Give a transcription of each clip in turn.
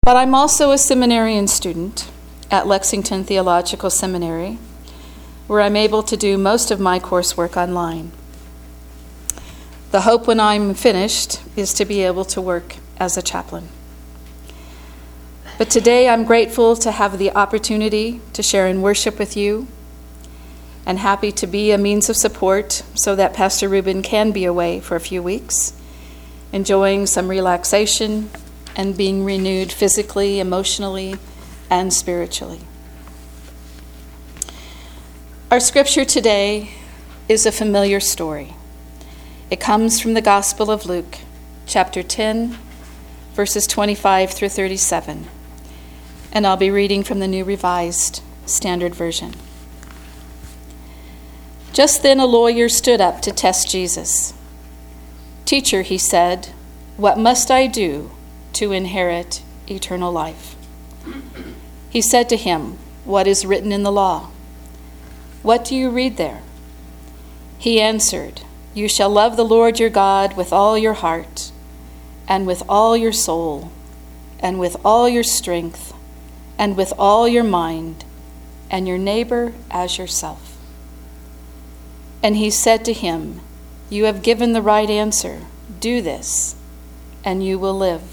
But I'm also a seminarian student at Lexington Theological Seminary, where I'm able to do most of my coursework online. The hope when I'm finished is to be able to work as a chaplain. But today I'm grateful to have the opportunity to share in worship with you, and happy to be a means of support so that Pastor Ruben can be away for a few weeks, enjoying some relaxation and being renewed physically, emotionally, and spiritually. Our scripture today is a familiar story. It comes from the Gospel of Luke, chapter 10, verses 25 through 37, and I'll be reading from the New Revised Standard Version. Just then a lawyer stood up to test Jesus. "Teacher," he said, "what must I do to inherit eternal life?" He said to him, "What is written in the law? What do you read there?" He answered, "You shall love the Lord your God with all your heart, and with all your soul, and with all your strength, and with all your mind, and your neighbor as yourself." And he said to him, "You have given the right answer. Do this, and you will live."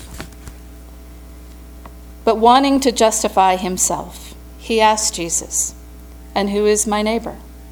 But wanting to justify himself, he asked Jesus, "And who is my neighbor?"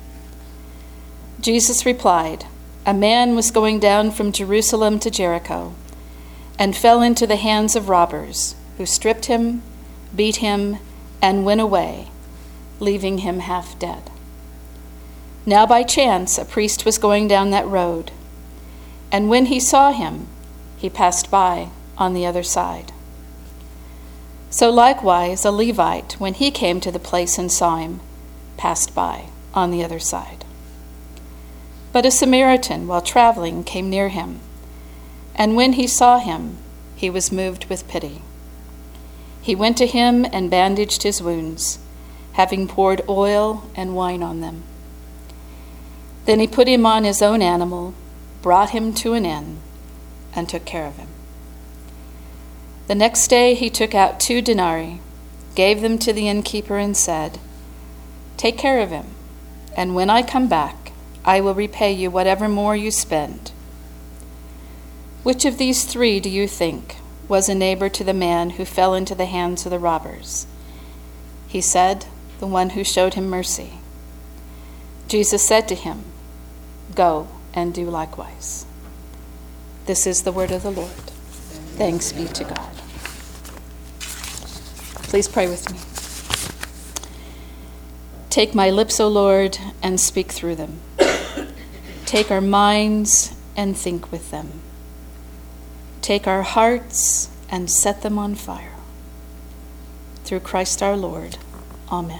Jesus replied, "A man was going down from Jerusalem to Jericho and fell into the hands of robbers, who stripped him, beat him, and went away, leaving him half dead. Now by chance a priest was going down that road, and when he saw him, he passed by on the other side. So likewise a Levite, when he came to the place and saw him, passed by on the other side. But a Samaritan, while traveling, came near him, and when he saw him, he was moved with pity. He went to him and bandaged his wounds, having poured oil and wine on them. Then he put him on his own animal, brought him to an inn, and took care of him. The next day he took out 2 denarii, gave them to the innkeeper, and said, "Take care of him, and when I come back, I will repay you whatever more you spend." Which of these 3 do you think was a neighbor to the man who fell into the hands of the robbers? He said, "The one who showed him mercy." Jesus said to him, "Go and do likewise." This is the word of the Lord. Thanks be to God. Please pray with me. Take my lips, O Lord, and speak through them. Take our minds and think with them. Take our hearts and set them on fire. Through Christ our Lord. Amen.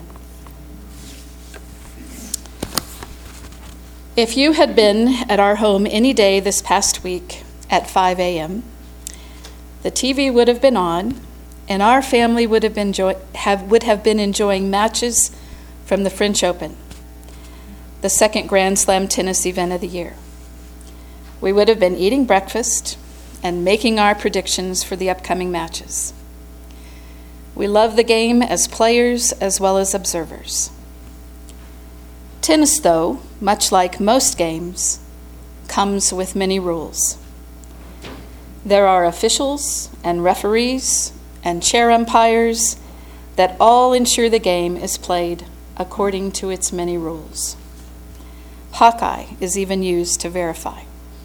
If you had been at our home any day this past week at 5 a.m., the TV would have been on, and our family would have been enjoying matches from the French Open, the second Grand Slam tennis event of the year. We would have been eating breakfast and making our predictions for the upcoming matches. We love the game as players as well as observers. Tennis, though, much like most games, comes with many rules. There are officials and referees and chair umpires that all ensure the game is played according to its many rules. Hawkeye is even used to verify.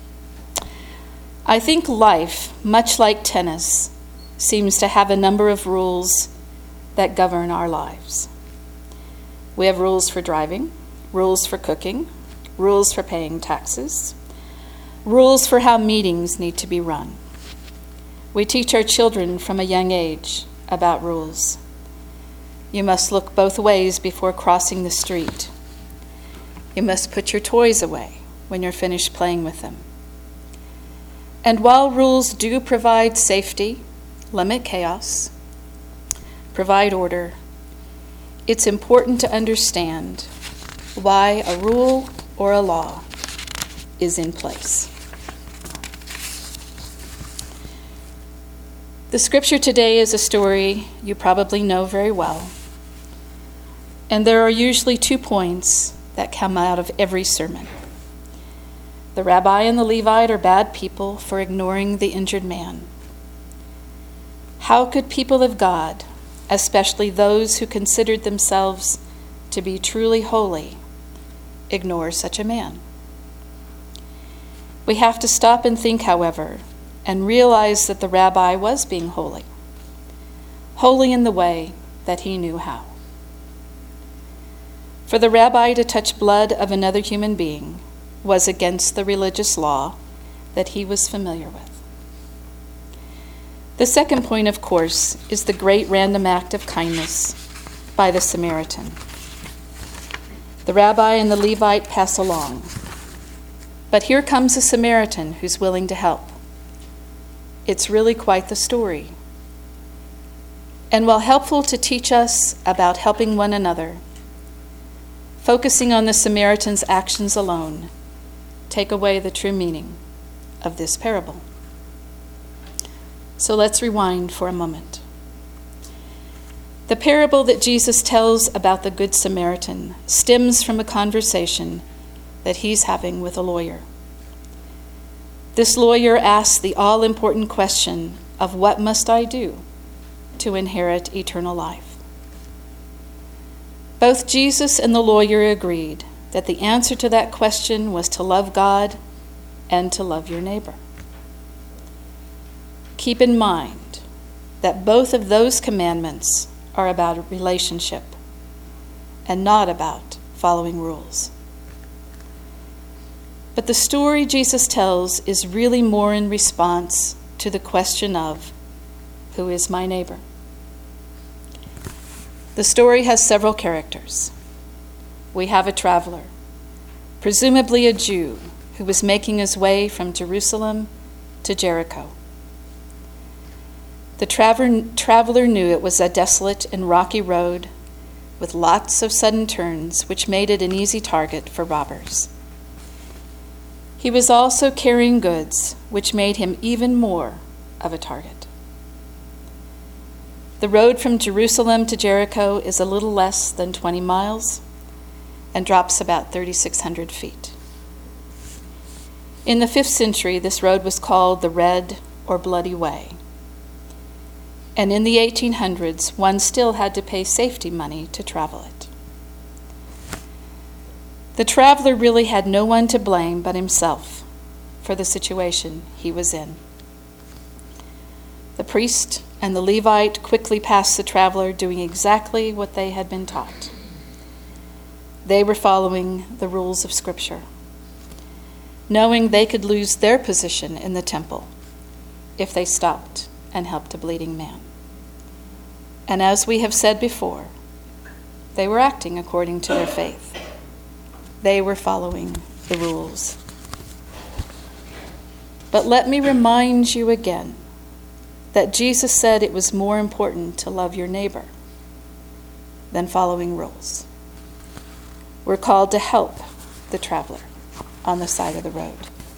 I think life, much like tennis, seems to have a number of rules that govern our lives. We have rules for driving, rules for cooking, rules for paying taxes, rules for how meetings need to be run. We teach our children from a young age about rules. You must look both ways before crossing the street. You must put your toys away when you're finished playing with them. And while rules do provide safety, limit chaos, provide order, it's important to understand why a rule or a law is in place. The scripture today is a story you probably know very well. And there are usually 2 points that come out of every sermon. The rabbi and the Levite are bad people for ignoring the injured man. How could people of God, especially those who considered themselves to be truly holy, ignore such a man? We have to stop and think, however, and realize that the rabbi was being holy in the way that he knew how. For the rabbi to touch blood of another human being was against the religious law that he was familiar with. The second point, of course, is the great random act of kindness by the Samaritan. The rabbi and the Levite pass along, but here comes a Samaritan who's willing to help. It's really quite the story. And while helpful to teach us about helping one another, focusing on the Samaritan's actions alone take away the true meaning of this parable. So let's rewind for a moment. The parable that Jesus tells about the Good Samaritan stems from a conversation that he's having with a lawyer. This lawyer asks the all-important question of what must I do to inherit eternal life? Both Jesus and the lawyer agreed that the answer to that question was to love God and to love your neighbor. Keep in mind that both of those commandments are about a relationship and not about following rules. But the story Jesus tells is really more in response to the question of, who is my neighbor? The story has several characters. We have a traveler, presumably a Jew, who was making his way from Jerusalem to Jericho. The traveler knew it was a desolate and rocky road with lots of sudden turns, which made it an easy target for robbers. He was also carrying goods, which made him even more of a target. The road from Jerusalem to Jericho is a little less than 20 miles and drops about 3,600 feet. In the 5th century, this road was called the Red or Bloody Way. And in the 1800s, one still had to pay safety money to travel it. The traveler really had no one to blame but himself for the situation he was in. The priest and the Levite quickly passed the traveler, doing exactly what they had been taught. They were following the rules of Scripture, knowing they could lose their position in the temple if they stopped and helped a bleeding man. And as we have said before, they were acting according to their faith. They were following the rules. But let me remind you again that Jesus said it was more important to love your neighbor than following rules. We're called to help the traveler on the side of the road.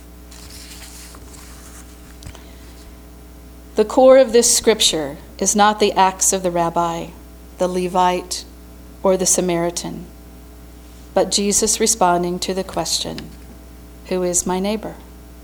The core of this scripture is not the acts of the rabbi, the Levite, or the Samaritan, but Jesus responding to the question, who is my neighbor?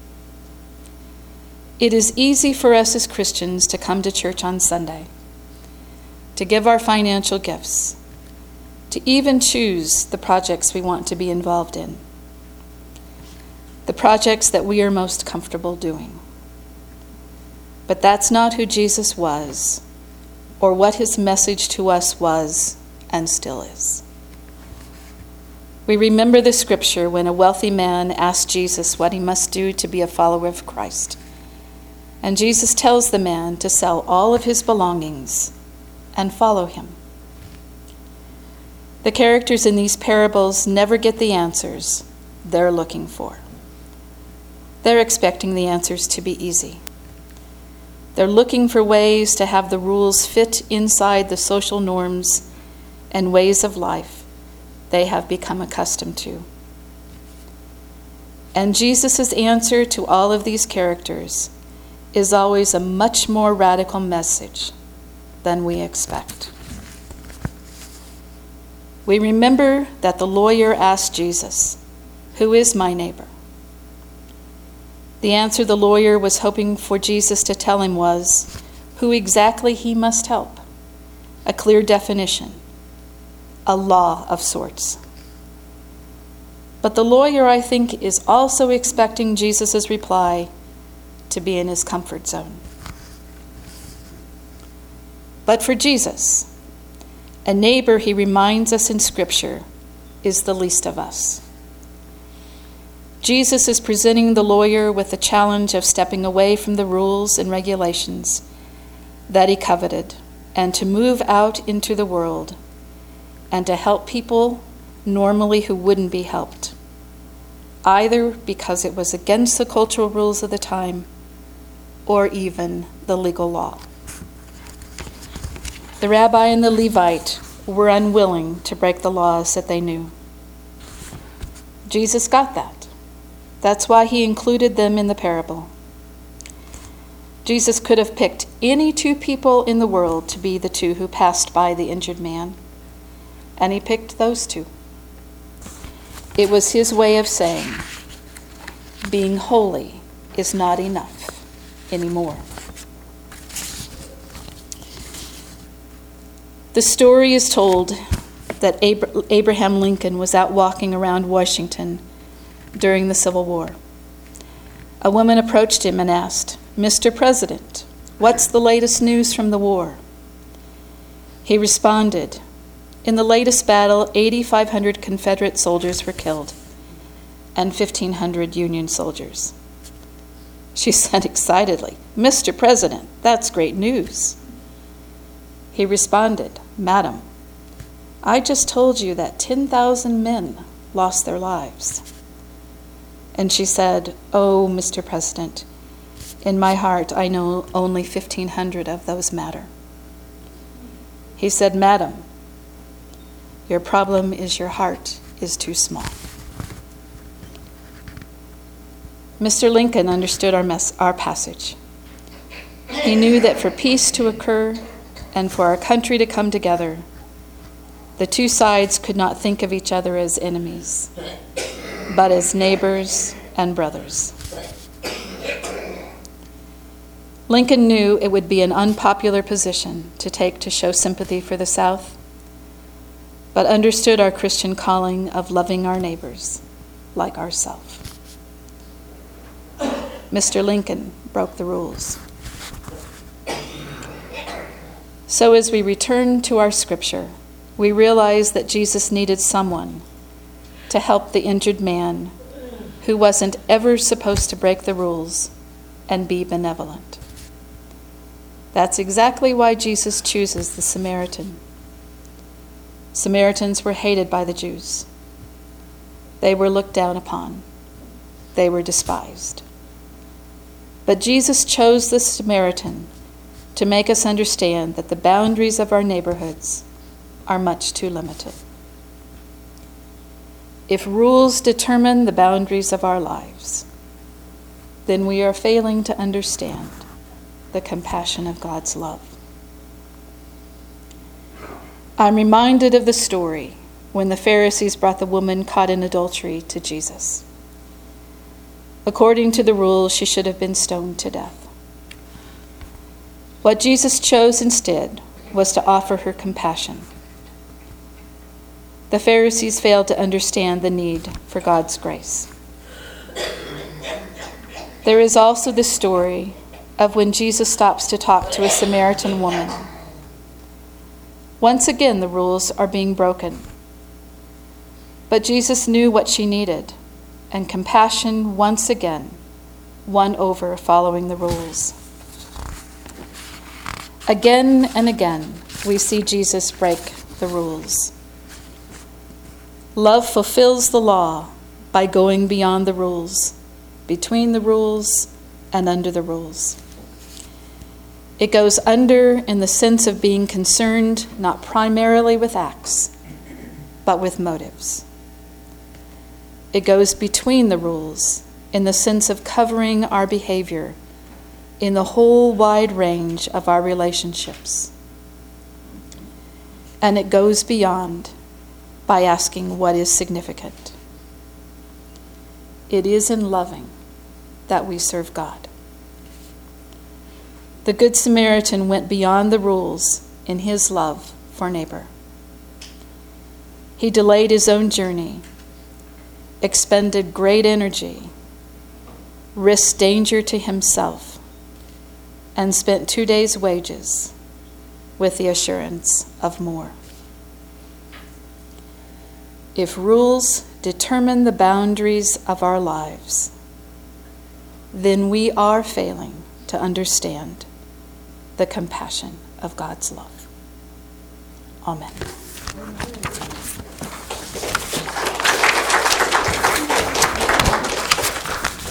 It is easy for us as Christians to come to church on Sunday, to give our financial gifts, to even choose the projects we want to be involved in, the projects that we are most comfortable doing. But that's not who Jesus was, or what his message to us was and still is. We remember the scripture when a wealthy man asked Jesus what he must do to be a follower of Christ. And Jesus tells the man to sell all of his belongings and follow him. The characters in these parables never get the answers they're looking for. They're expecting the answers to be easy. They're looking for ways to have the rules fit inside the social norms and ways of life they have become accustomed to. And Jesus' answer to all of these characters is always a much more radical message than we expect. We remember that the lawyer asked Jesus, "Who is my neighbor?" The answer the lawyer was hoping for Jesus to tell him was who exactly he must help, a clear definition, a law of sorts. But the lawyer, I think, is also expecting Jesus' reply to be in his comfort zone. But for Jesus, a neighbor, he reminds us in Scripture, is the least of us. Jesus is presenting the lawyer with the challenge of stepping away from the rules and regulations that he coveted and to move out into the world and to help people normally who wouldn't be helped, either because it was against the cultural rules of the time or even the legal law. The rabbi and the Levite were unwilling to break the laws that they knew. Jesus got that. That's why he included them in the parable. Jesus could have picked any two people in the world to be the two who passed by the injured man, and he picked those two. It was his way of saying, being holy is not enough anymore. The story is told that Abraham Lincoln was out walking around Washington during the Civil War. A woman approached him and asked, "Mr. President, what's the latest news from the war?" He responded, "In the latest battle, 8,500 Confederate soldiers were killed and 1,500 Union soldiers." She said excitedly, "Mr. President, that's great news." He responded, "Madam, I just told you that 10,000 men lost their lives." And she said, "Oh, Mr. President, in my heart I know only 1,500 of those matter." He said, "Madam, your problem is your heart is too small." Mr. Lincoln understood our passage. He knew that for peace to occur and for our country to come together, the two sides could not think of each other as enemies, but as neighbors and brothers. Lincoln knew it would be an unpopular position to take to show sympathy for the South, but understood our Christian calling of loving our neighbors like ourselves. Mr. Lincoln broke the rules. So as we return to our scripture, we realize that Jesus needed someone to help the injured man who wasn't ever supposed to break the rules and be benevolent. That's exactly why Jesus chooses the Samaritan. Samaritans were hated by the Jews. They were looked down upon. They were despised. But Jesus chose the Samaritan to make us understand that the boundaries of our neighborhoods are much too limited. If rules determine the boundaries of our lives, then we are failing to understand the compassion of God's love. I'm reminded of the story when the Pharisees brought the woman caught in adultery to Jesus. According to the rules, she should have been stoned to death. What Jesus chose instead was to offer her compassion. The Pharisees failed to understand the need for God's grace. There is also the story of when Jesus stops to talk to a Samaritan woman. Once again, the rules are being broken. But Jesus knew what she needed, and compassion once again won over following the rules. Again and again, we see Jesus break the rules. Love fulfills the law by going beyond the rules, between the rules and under the rules. It goes under in the sense of being concerned not primarily with acts, but with motives. It goes between the rules in the sense of covering our behavior in the whole wide range of our relationships. And it goes beyond by asking what is significant. It is in loving that we serve God. The Good Samaritan went beyond the rules in his love for neighbor. He delayed his own journey, expended great energy, risked danger to himself, and spent 2 days' wages with the assurance of more. If rules determine the boundaries of our lives, then we are failing to understand the compassion of God's love. Amen.